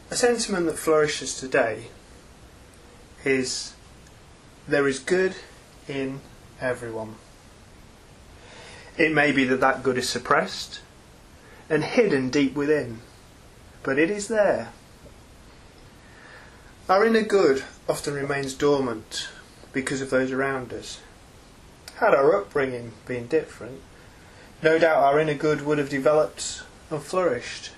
A sentiment that flourishes today is there is good in everyone. It may be that that good is suppressed and hidden deep within, but it is there. Our inner good often remains dormant because of those around us. Had our upbringing been different, no doubt our inner good would have developed and flourished.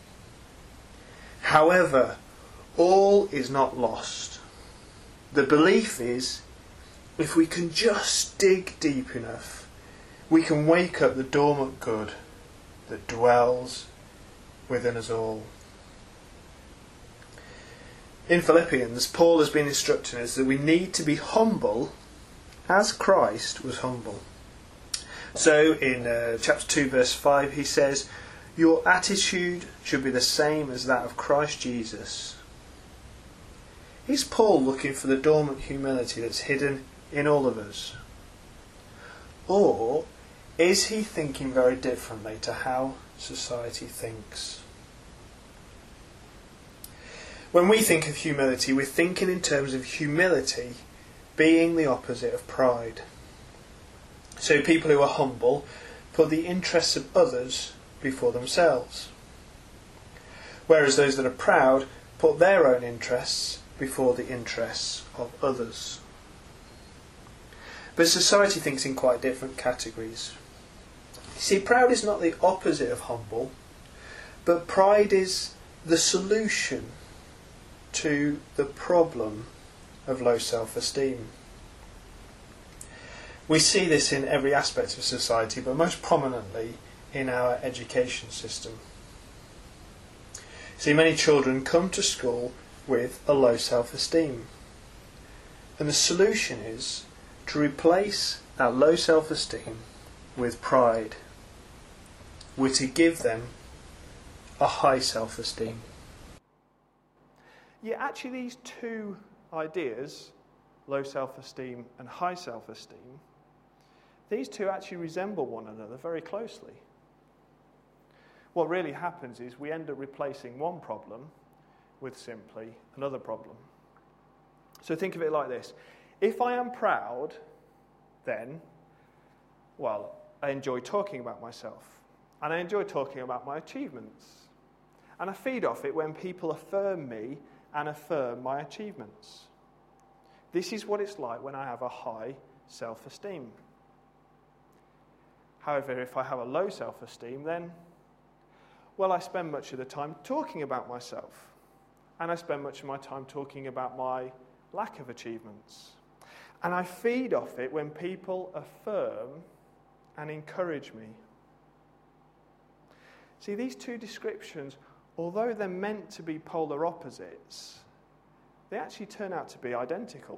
However, all is not lost. The belief is, if we can just dig deep enough, we can wake up the dormant good that dwells within us all. In Philippians, Paul has been instructing us that we need to be humble as Christ was humble. So in chapter 2 verse 5 he says, your attitude should be the same as that of Christ Jesus. Is Paul looking for the dormant humility that's hidden in all of us? Or is he thinking very differently to how society thinks? When we think of humility, we're thinking in terms of humility being the opposite of pride. So people who are humble put the interests of others before themselves, whereas those that are proud put their own interests before the interests of others. But society thinks in quite different categories. You see, proud is not the opposite of humble, but pride is the solution to the problem of low self-esteem. We see this in every aspect of society, but most prominently in our education system. See, many children come to school with a low self-esteem. And the solution is to replace that low self-esteem with pride. We're to give them a high self-esteem. Yeah, actually these two ideas, low self-esteem and high self-esteem, these two actually resemble one another very closely. What really happens is we end up replacing one problem with simply another problem. So think of it like this. If I am proud, then, well, I enjoy talking about myself. And I enjoy talking about my achievements. And I feed off it when people affirm me and affirm my achievements. This is what it's like when I have a high self-esteem. However, if I have a low self-esteem, then, well, I spend much of the time talking about myself. And I spend much of my time talking about my lack of achievements. And I feed off it when people affirm and encourage me. See, these two descriptions, although they're meant to be polar opposites, they actually turn out to be identical.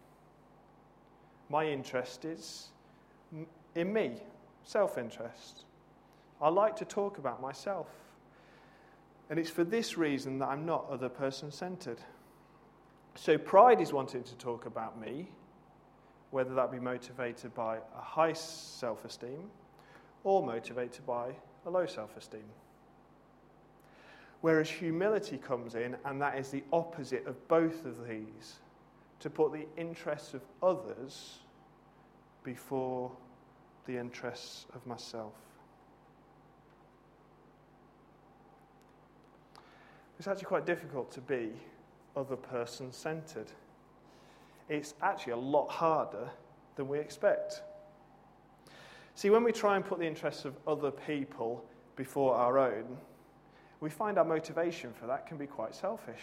My interest is in me, self-interest. I like to talk about myself. And it's for this reason that I'm not other person-centered. So pride is wanting to talk about me, whether that be motivated by a high self-esteem or motivated by a low self-esteem. Whereas humility comes in, and that is the opposite of both of these, to put the interests of others before the interests of myself. It's actually quite difficult to be other person-centered. It's actually a lot harder than we expect. See, when we try and put the interests of other people before our own, we find our motivation for that can be quite selfish.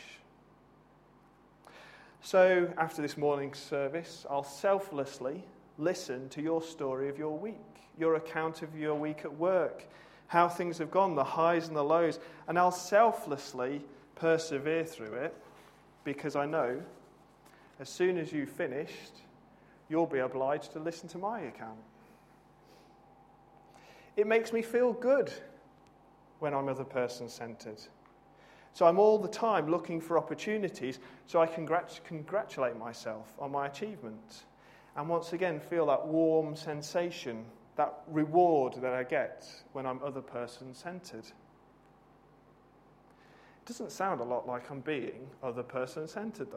So, after this morning's service, I'll selflessly listen to your story of your week, your account of your week at work, how things have gone, the highs and the lows, and I'll selflessly persevere through it because I know as soon as you've finished, you'll be obliged to listen to my account. It makes me feel good when I'm other person-centered. So I'm all the time looking for opportunities so I can congratulate myself on my achievement. And once again, feel that warm sensation, that reward that I get when I'm other person-centered. Doesn't sound a lot like I'm being other person-centered, though.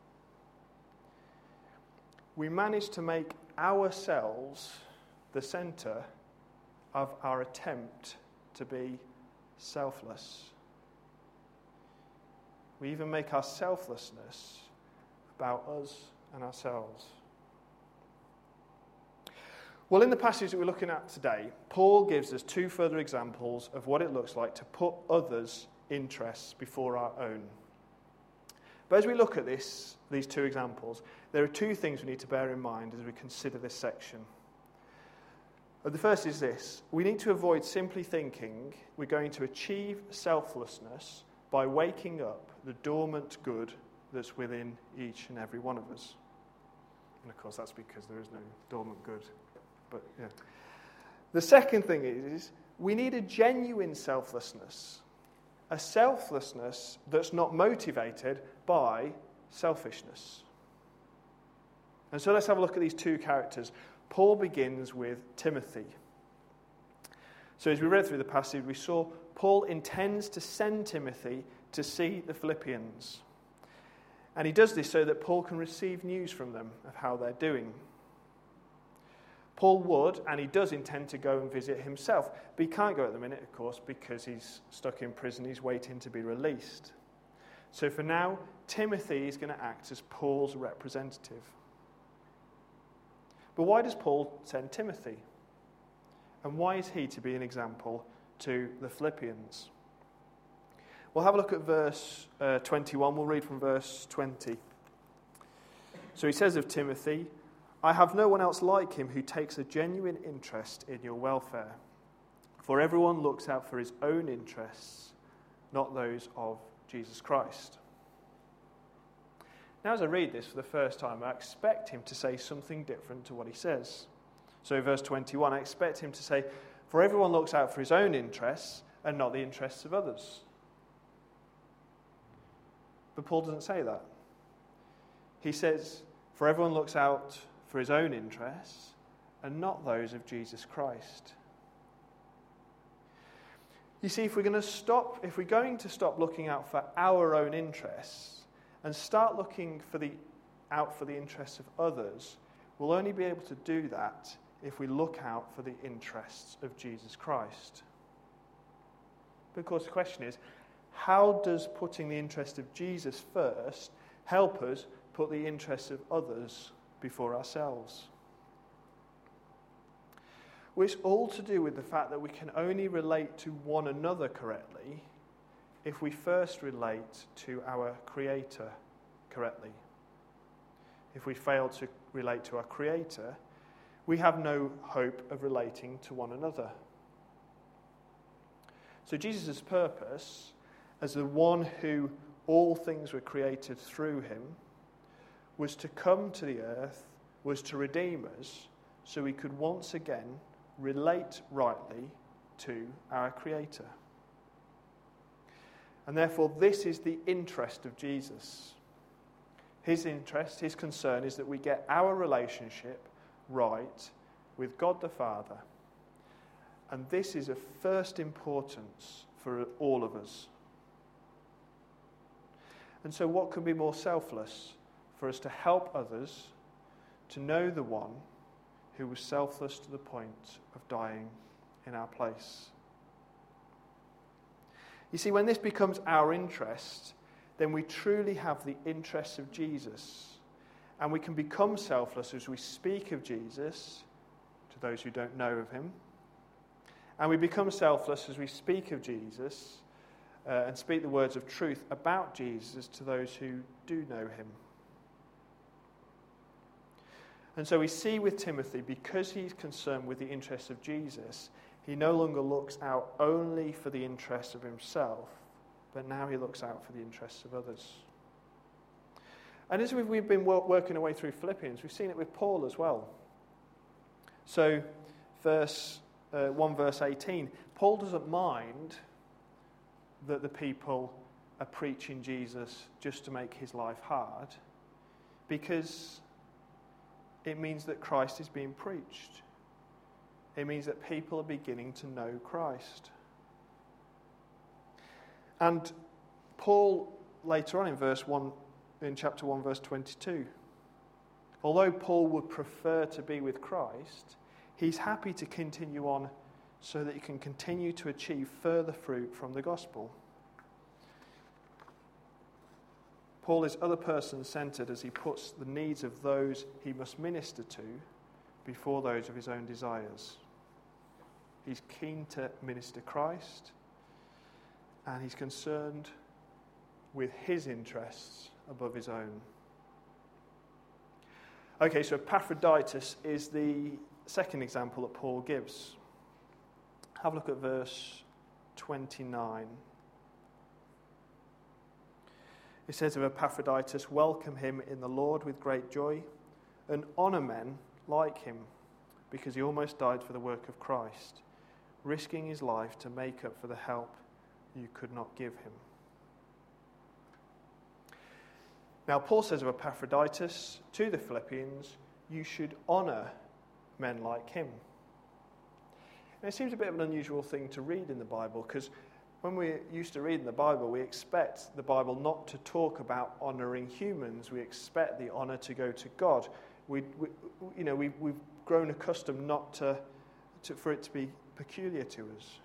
We manage to make ourselves the centre of our attempt to be selfless. We even make our selflessness about us and ourselves. Well, in the passage that we're looking at today, Paul gives us two further examples of what it looks like to put others' interests before our own. But as we look at these two examples, there are two things we need to bear in mind as we consider this section. The first is this: we need to avoid simply thinking we're going to achieve selflessness by waking up the dormant good that's within each and every one of us. And of course, that's because there is no dormant good. But yeah. The second thing is we need a genuine selflessness. A selflessness that's not motivated by selfishness. And so let's have a look at these two characters. Paul begins with Timothy. So as we read through the passage, we saw Paul intends to send Timothy to see the Philippians. And he does this so that Paul can receive news from them of how they're doing. Paul would, and he does intend to go and visit himself. But he can't go at the minute, of course, because he's stuck in prison. He's waiting to be released. So for now, Timothy is going to act as Paul's representative. But why does Paul send Timothy? And why is he to be an example to the Philippians? We'll have a look at verse 21. We'll read from verse 20. So he says of Timothy, "I have no one else like him who takes a genuine interest in your welfare. For everyone looks out for his own interests, not those of Jesus Christ." Now, as I read this for the first time, I expect him to say something different to what he says. So verse 21, I expect him to say, "For everyone looks out for his own interests and not the interests of others." But Paul doesn't say that. He says, "For everyone looks out for his own interests and not those of Jesus Christ." You see, if we're going to stop looking out for our own interests and start looking out for the interests of others, we'll only be able to do that if we look out for the interests of Jesus Christ. But of course, the question is, how does putting the interest of Jesus first help us put the interests of others before ourselves? Well, it's all to do with the fact that we can only relate to one another correctly if we first relate to our Creator correctly. If we fail to relate to our Creator, we have no hope of relating to one another. So Jesus' purpose, as the one who all things were created through him, was to come to the earth, was to redeem us, so we could once again relate rightly to our Creator. And therefore, this is the interest of Jesus. His interest, his concern is that we get our relationship right with God the Father. And this is of first importance for all of us. And so what could be more selfless for us to help others to know the one who was selfless to the point of dying in our place? You see, when this becomes our interest, then we truly have the interests of Jesus. And we can become selfless as we speak of Jesus to those who don't know of him. And we become selfless as we speak of Jesus and speak the words of truth about Jesus to those who do know him. And so we see with Timothy, because he's concerned with the interests of Jesus, he no longer looks out only for the interests of himself, but now he looks out for the interests of others. And as we've been working our way through Philippians, we've seen it with Paul as well. So, verse 18, Paul doesn't mind that the people are preaching Jesus just to make his life hard, because it means that Christ is being preached. It means that people are beginning to know Christ. And Paul, later on in chapter 1, verse 22, although Paul would prefer to be with Christ, he's happy to continue on so that he can continue to achieve further fruit from the gospel. Paul is other person-centered as he puts the needs of those he must minister to before those of his own desires. He's keen to minister Christ, and he's concerned with his interests above his own. Okay, so Epaphroditus is the second example that Paul gives. Have a look at verse 29. It says of Epaphroditus, "Welcome him in the Lord with great joy, and honour men like him, because he almost died for the work of Christ, risking his life to make up for the help you could not give him." Now, Paul says of Epaphroditus to the Philippians, you should honour men like him. And it seems a bit of an unusual thing to read in the Bible, because when we're used to reading the Bible, we expect the Bible not to talk about honouring humans. We expect the honour to go to God. We've grown accustomed not for it to be peculiar to us.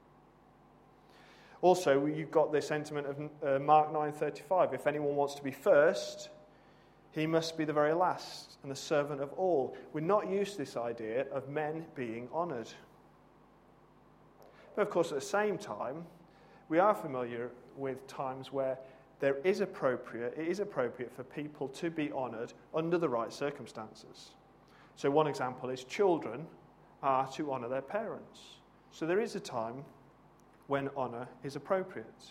Also, you've got the sentiment of Mark 9:35. If anyone wants to be first, he must be the very last and the servant of all. We're not used to this idea of men being honoured. But of course, at the same time, we are familiar with times where it is appropriate for people to be honoured under the right circumstances. So one example is children are to honour their parents. So there is a time when honour is appropriate.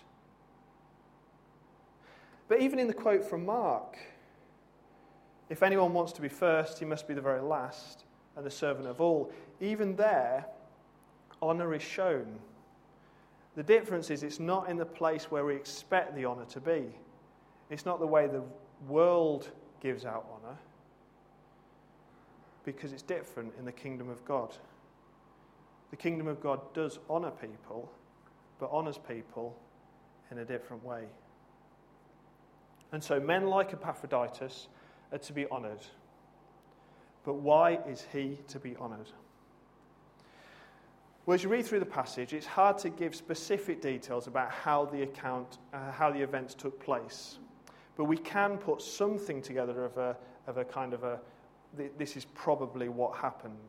But even in the quote from Mark, if anyone wants to be first, he must be the very last and the servant of all. Even there, honour is shown. The difference is it's not in the place where we expect the honour to be. It's not the way the world gives out honour, because it's different in the kingdom of God. The kingdom of God does honour people, but honours people in a different way. And so men like Epaphroditus are to be honoured. But why is he to be honoured? Well, as you read through the passage, it's hard to give specific details about how the events took place. But we can put something together of a kind of this is probably what happened.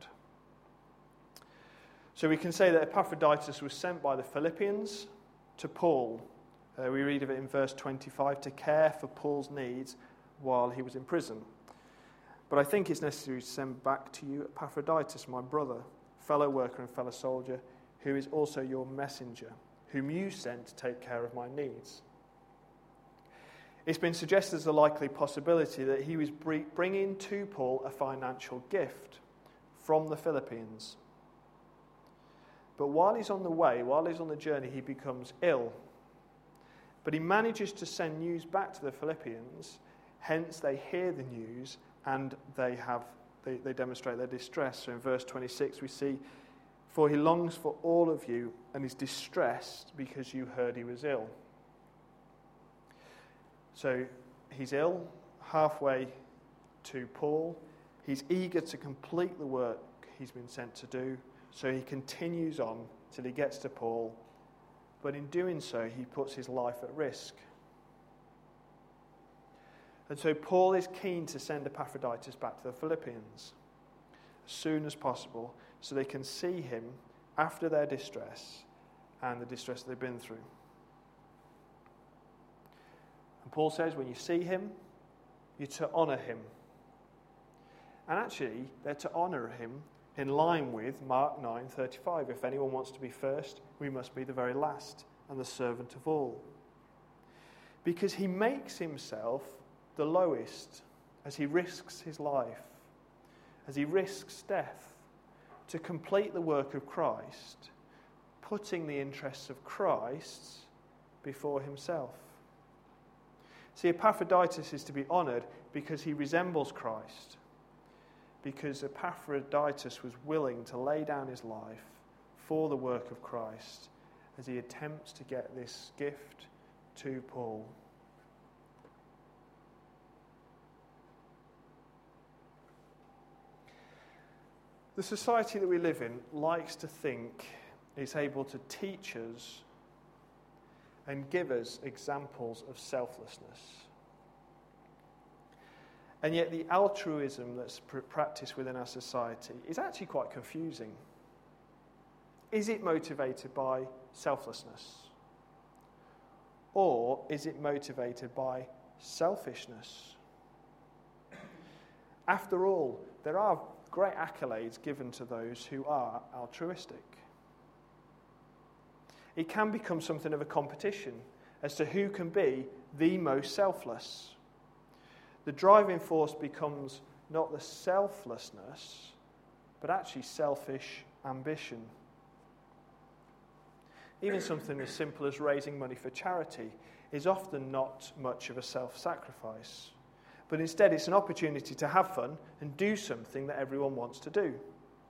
So we can say that Epaphroditus was sent by the Philippians to Paul. We read of it in verse 25, to care for Paul's needs while he was in prison. But I think it's necessary to send back to you Epaphroditus, my brother, fellow worker and fellow soldier, who is also your messenger, whom you sent to take care of my needs. It's been suggested as a likely possibility that he was bringing to Paul a financial gift from the Philippians. But while he's on the journey, he becomes ill. But he manages to send news back to the Philippians, hence they hear the news and they demonstrate their distress. So in verse 26 we see, for he longs for all of you and is distressed because you heard he was ill. So he's ill, halfway to Paul. He's eager to complete the work he's been sent to do. So he continues on till he gets to Paul. But in doing so, he puts his life at risk. And so Paul is keen to send Epaphroditus back to the Philippians as soon as possible so they can see him after their distress and the distress they've been through. And Paul says when you see him, you're to honour him. And actually, they're to honour him in line with Mark 9:35. If anyone wants to be first, we must be the very last and the servant of all. Because he makes himself the lowest as he risks his life, as he risks death to complete the work of Christ, putting the interests of Christ before himself. See, Epaphroditus is to be honoured because he resembles Christ, because Epaphroditus was willing to lay down his life for the work of Christ as he attempts to get this gift to Paul. The society that we live in likes to think it's able to teach us and give us examples of selflessness. And yet the altruism that's practiced within our society is actually quite confusing. Is it motivated by selflessness? Or is it motivated by selfishness? After all, there are great accolades given to those who are altruistic. It can become something of a competition as to who can be the most selfless. The driving force becomes not the selflessness, but actually selfish ambition. Even something as simple as raising money for charity is often not much of a self-sacrifice, but instead it's an opportunity to have fun and do something that everyone wants to do.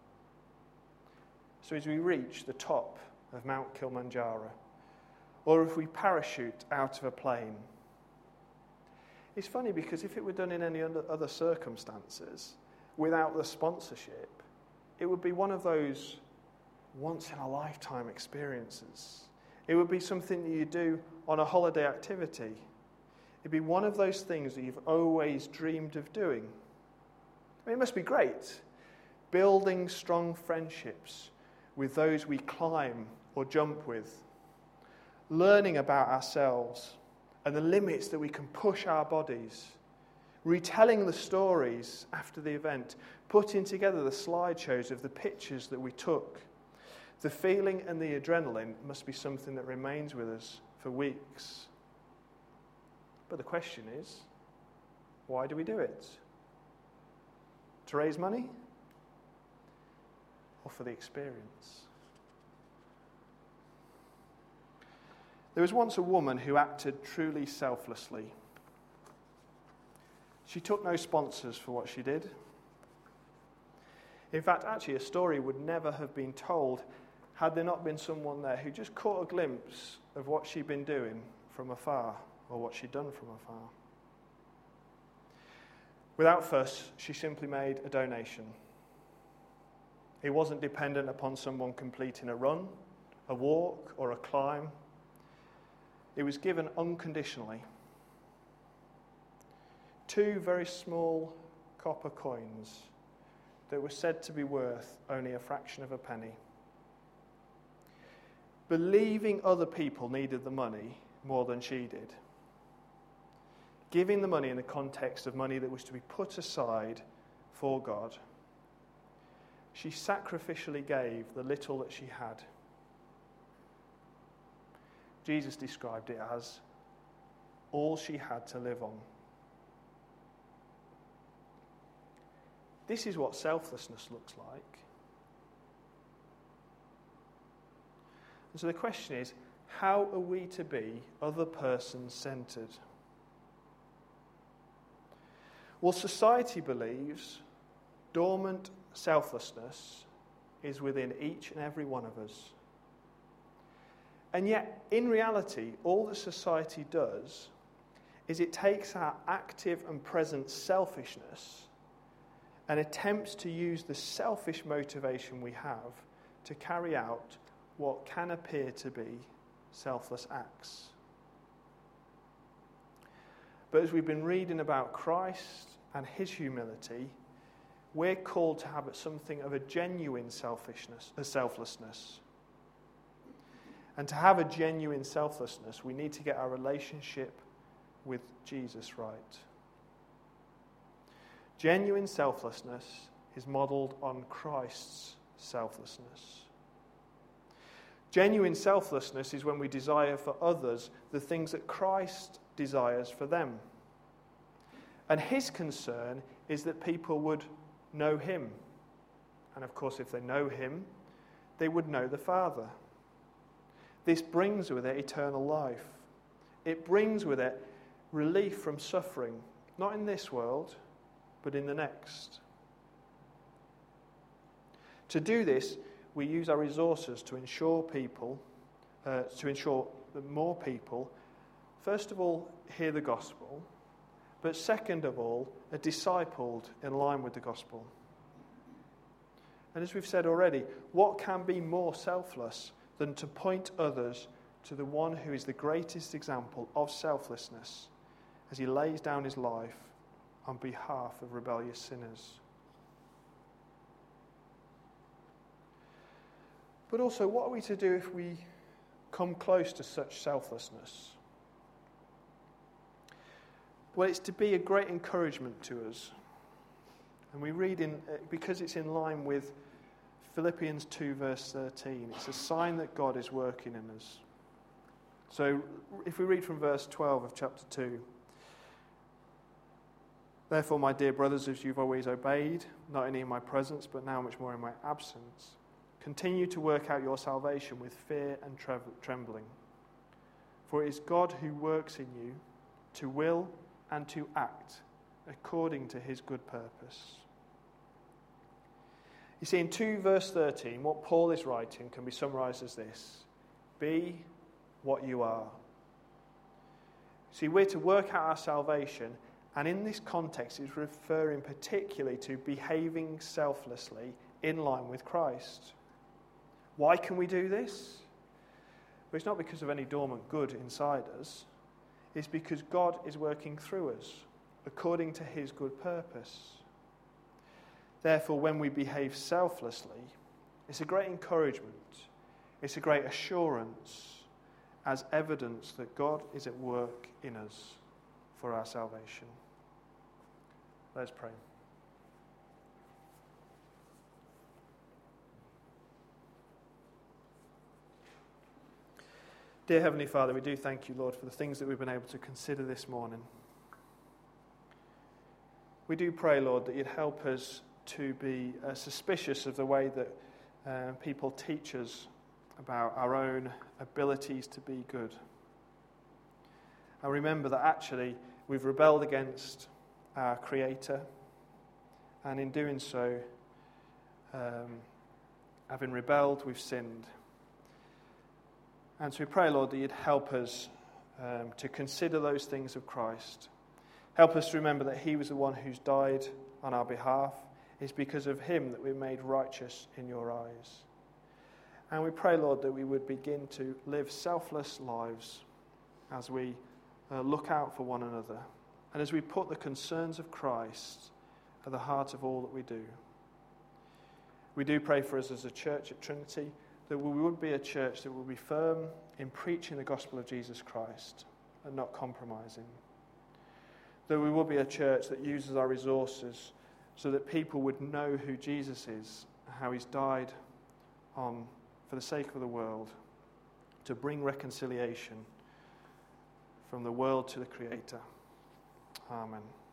So as we reach the top of Mount Kilimanjaro, or if we parachute out of a plane, it's funny because if it were done in any other circumstances, without the sponsorship, it would be one of those once-in-a-lifetime experiences. It would be something that you do on a holiday activity. It'd be one of those things that you've always dreamed of doing. I mean, it must be great, building strong friendships with those we climb or jump with, learning about ourselves and the limits that we can push our bodies, retelling the stories after the event, putting together the slideshows of the pictures that we took. The feeling and the adrenaline must be something that remains with us for weeks. But the question is, why do we do it? To raise money? Or for the experience? There was once a woman who acted truly selflessly. She took no sponsors for what she did. In fact, actually, a story would never have been told had there not been someone there who just caught a glimpse of what she'd been doing from afar, or what she'd done from afar. Without fuss, she simply made a donation. It wasn't dependent upon someone completing a run, a walk, or a climb. It was given unconditionally. 2 very small copper coins that were said to be worth only a fraction of a penny. Believing other people needed the money more than she did. Giving the money in the context of money that was to be put aside for God. She sacrificially gave the little that she had. Jesus described it as all she had to live on. This is what selflessness looks like. And so the question is, how are we to be other person-centered? Well, society believes dormant selflessness is within each and every one of us. And yet, in reality, all that society does is it takes our active and present selfishness and attempts to use the selfish motivation we have to carry out what can appear to be selfless acts. But as we've been reading about Christ and his humility, we're called to have something of a genuine selflessness. And to have a genuine selflessness, we need to get our relationship with Jesus right. Genuine selflessness is modelled on Christ's selflessness. Genuine selflessness is when we desire for others the things that Christ desires for them. And his concern is that people would know him. And of course, if they know him, they would know the Father. This brings with it eternal life. It brings with it relief from suffering, not in this world, but in the next. To do this, we use our resources to ensure that more people first of all, hear the gospel, but second of all, are discipled in line with the gospel. And as we've said already, what can be more selfless than to point others to the one who is the greatest example of selflessness as he lays down his life on behalf of rebellious sinners? But also, what are we to do if we come close to such selflessness? Well, it's to be a great encouragement to us. And we read because it's in line with Philippians 2 verse 13, it's a sign that God is working in us. So if we read from verse 12 of chapter 2, therefore, my dear brothers, as you've always obeyed, not only in my presence, but now much more in my absence, continue to work out your salvation with fear and trembling. For it is God who works in you to will and to act according to his good purpose. You see, in 2 verse 13, what Paul is writing can be summarized as this: be what you are. See, we're to work out our salvation, and in this context, it's referring particularly to behaving selflessly in line with Christ. Why can we do this? Well, it's not because of any dormant good inside us. It's because God is working through us according to his good purpose. Therefore, when we behave selflessly, it's a great encouragement. It's a great assurance as evidence that God is at work in us for our salvation. Let's pray. Dear Heavenly Father, we do thank you, Lord, for the things that we've been able to consider this morning. We do pray, Lord, that you'd help us to be suspicious of the way that people teach us about our own abilities to be good. And remember that actually we've rebelled against our Creator, and in doing so, having rebelled, we've sinned. And so we pray, Lord, that you'd help us to consider those things of Christ. Help us to remember that he was the one who's died on our behalf. It's because of him that we're made righteous in your eyes. And we pray, Lord, that we would begin to live selfless lives as we look out for one another and as we put the concerns of Christ at the heart of all that we do. We do pray for us as a church at Trinity, that we would be a church that will be firm in preaching the gospel of Jesus Christ and not compromising. That we will be a church that uses our resources so that people would know who Jesus is, how he's died for the sake of the world, to bring reconciliation from the world to the Creator. Amen.